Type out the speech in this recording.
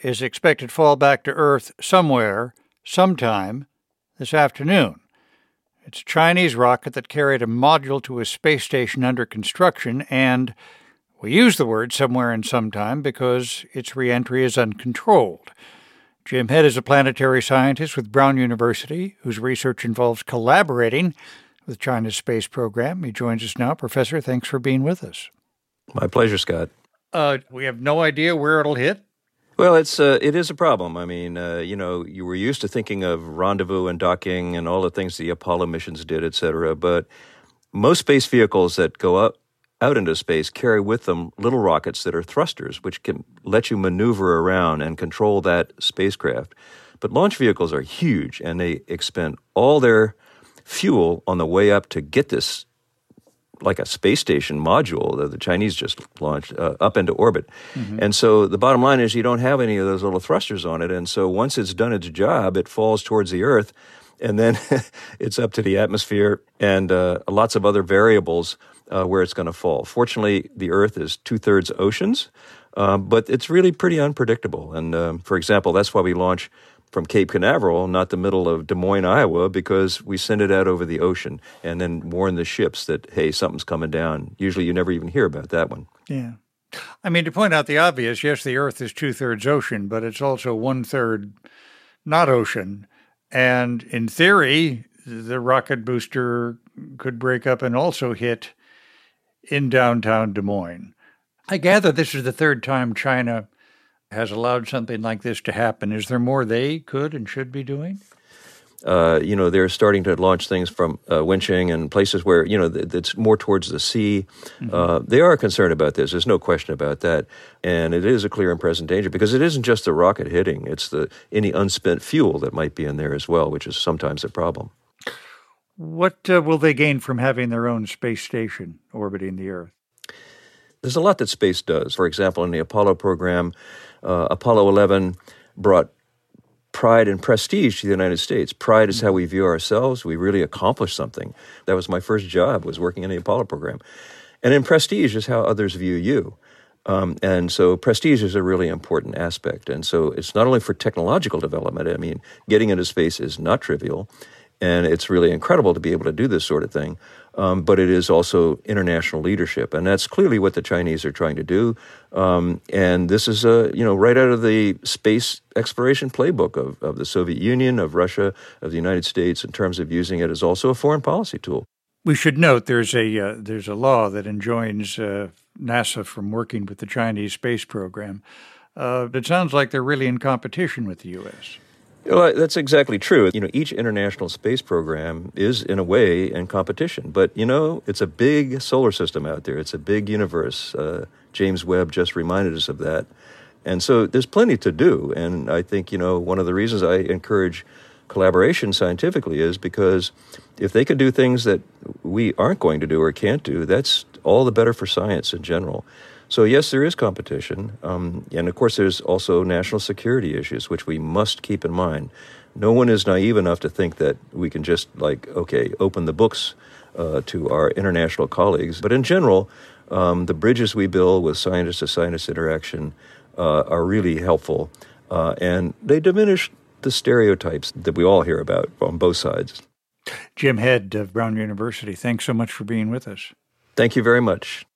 is expected to fall back to Earth somewhere, sometime this afternoon. It's a Chinese rocket that carried a module to a space station under construction, and we use the word somewhere and sometime because its reentry is uncontrolled. Jim Head is a planetary scientist with Brown University, whose research involves collaborating with China's space program. He joins us now. Professor, thanks for being with us. My pleasure, Scott. We have no idea where it'll hit. Well, it is a problem. I mean, you were used to thinking of rendezvous and docking and all the things the Apollo missions did, et cetera. But most space vehicles that go out into space carry with them little rockets that are thrusters, which can let you maneuver around and control that spacecraft. But launch vehicles are huge, and they expend all their fuel on the way up to get this, like a space station module that the Chinese just launched, up into orbit. Mm-hmm. And so the bottom line is you don't have any of those little thrusters on it. And so once it's done its job, it falls towards the Earth, and then it's up to the atmosphere and lots of other variables where it's going to fall. Fortunately, the Earth is 2/3 oceans, but it's really pretty unpredictable. And for example, that's why we launch from Cape Canaveral, not the middle of Des Moines, Iowa, because we send it out over the ocean and then warn the ships that, hey, something's coming down. Usually you never even hear about that one. Yeah. I mean, to point out the obvious, yes, the Earth is 2/3 ocean, but it's also 1/3 not ocean. And in theory, the rocket booster could break up and also hit in downtown Des Moines. I gather this is the third time China has allowed something like this to happen. Is there more they could and should be doing? They're starting to launch things from Wenching and places where, it's more towards the sea. Mm-hmm. They are concerned about this. There's no question about that. And it is a clear and present danger because it isn't just the rocket hitting. It's any unspent fuel that might be in there as well, which is sometimes a problem. What will they gain from having their own space station orbiting the Earth? There's a lot that space does. For example, in the Apollo program, Apollo 11 brought pride and prestige to the United States. Pride is how we view ourselves. We really accomplished something. That was my first job, was working in the Apollo program. And then prestige is how others view you. And so prestige is a really important aspect. And so it's not only for technological development. I mean, getting into space is not trivial. And it's really incredible to be able to do this sort of thing. But it is also international leadership. And that's clearly what the Chinese are trying to do. And this is, right out of the space exploration playbook of the Soviet Union, of Russia, of the United States, in terms of using it as also a foreign policy tool. We should note there's a law that enjoins NASA from working with the Chinese space program. It sounds like they're really in competition with the U.S. Well, that's exactly true. Each international space program is, in a way, in competition. But, it's a big solar system out there. It's a big universe. James Webb just reminded us of that. And so there's plenty to do. And I think, one of the reasons I encourage collaboration scientifically is because if they can do things that we aren't going to do or can't do, that's all the better for science in general. So, yes, there is competition. And, of course, there's also national security issues, which we must keep in mind. No one is naive enough to think that we can just, open the books to our international colleagues. But in general, the bridges we build with scientist-to-scientist interaction are really helpful. And they diminish the stereotypes that we all hear about on both sides. Jim Head of Brown University, thanks so much for being with us. Thank you very much.